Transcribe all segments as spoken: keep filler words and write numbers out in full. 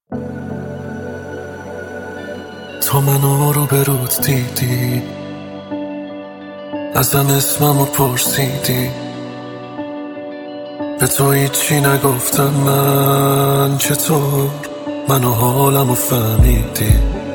تو منو رو به رود دیدی، ازم اسممو پرسیدی، به تو هیچی نگفتم من. چطور منو حالمو فهمیدی؟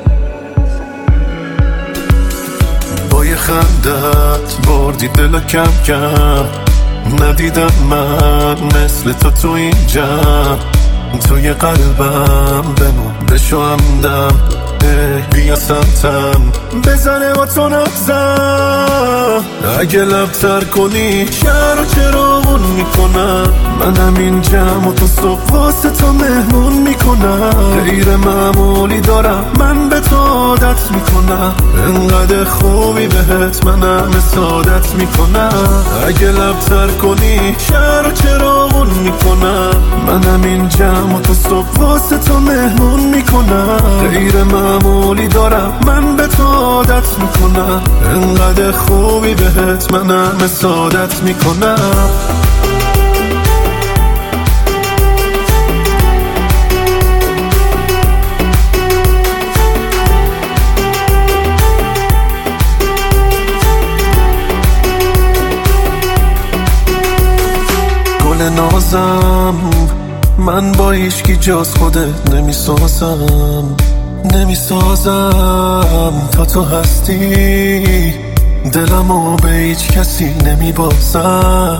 با یه خندت بردی دلو کم کم، ندیدم من مثل تو تو این جمع. توی قلبم بمون بشو همدم، بیا سمتم بزنه با تو نبزم. اگه لبتر کنی شهر رو چراغون میکنم، منم این جمع و تو صبح واسه تو مهمون میکنم. غیر معمولی دارم من به تو عادت میکنم، انقدر خوبی بهت منم سعادت میکنم. اگه لبتر کنی شهر رو چراغون میکنم، منم این جمع و تو صبح واسه تو مهمون میکنم. غیر معمولی دارم من به تو عادت میکنم، انقدر خوبی بهت منم سعادت میکنم. گل نازم من با هیچکی جز خودت نمیسازم، نمیسازم تا تو هستی. دلمو به هیچ کسی نمیبازم،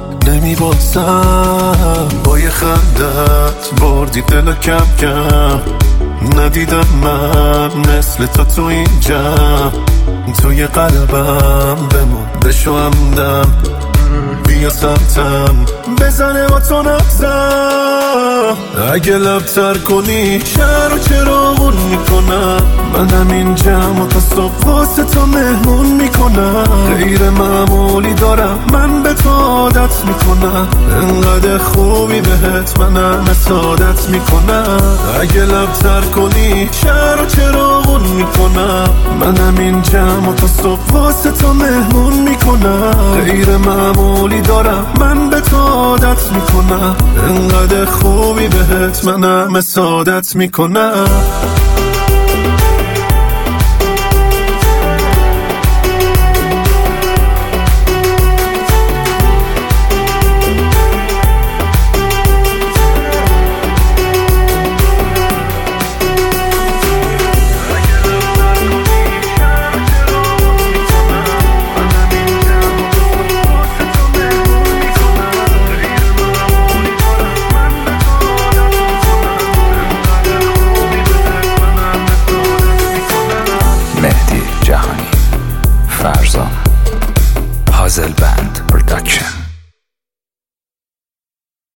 نمیبازم. با یه خندت بردی دلو کم کم، ندیدم من مثل تو تو این جمع. توی قلبم بمون بشو همدم، بیا سمتم بزنه با تو نبزم. اگه لبتر کنی شهر رو چراغون میکنم، منم این جمع و تا صبح واسه تو مهمون میکنم. غیر معمولی دارم من به تو عادت میکنم، انقدر خوبی بهت منم سعادت میکنم. اگه لبتر کنی شهر رو چراغون میکنم، منم این جمع و تا صبح واسه تو مهمون میکنم. غیر معمولی دارم من به تو عادت میکنم، انقدر خوبی بهت منم سعادت میکنم. فرزان پازل بند پروداکشن.